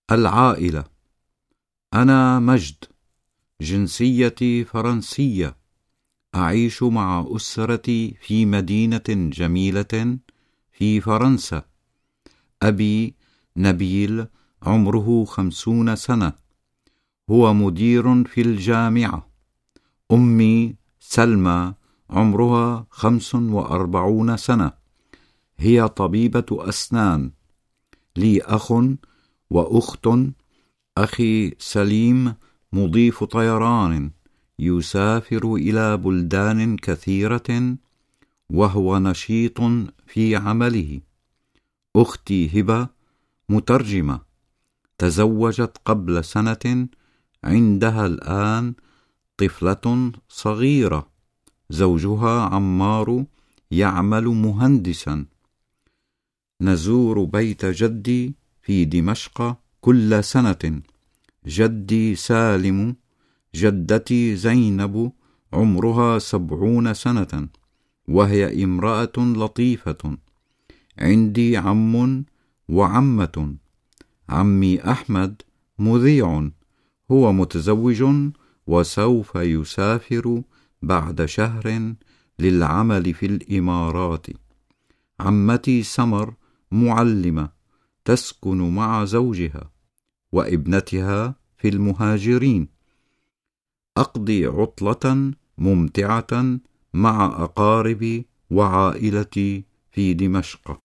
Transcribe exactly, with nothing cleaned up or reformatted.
العائلة. أنا مجد، جنسيتي فرنسية، أعيش مع أسرتي في مدينة جميلة في فرنسا. أبي نبيل عمره خمسون سنة، هو مدير في الجامعة. أمي سلمى عمرها خمس وأربعون سنة، هي طبيبة أسنان. لي أخ وأخت. أخي سليم مضيف طيران، يسافر إلى بلدان كثيرة وهو نشيط في عمله. أختي هبة مترجمة، تزوجت قبل سنة، عندها الآن طفلة صغيرة. زوجها عمار يعمل مهندسا. نزور بيت جدي في دمشق كل سنة. جدي سالم، جدتي زينب عمرها سبعون سنة، وهي امرأة لطيفة. عندي عم وعمة. عمي أحمد مذيع، هو متزوج وسوف يسافر بعد شهر للعمل في الإمارات. عمتي سمر معلمة، تسكن مع زوجها وابنتها في المهاجرين. أقضي عطلة ممتعة مع أقاربي وعائلتي في دمشق.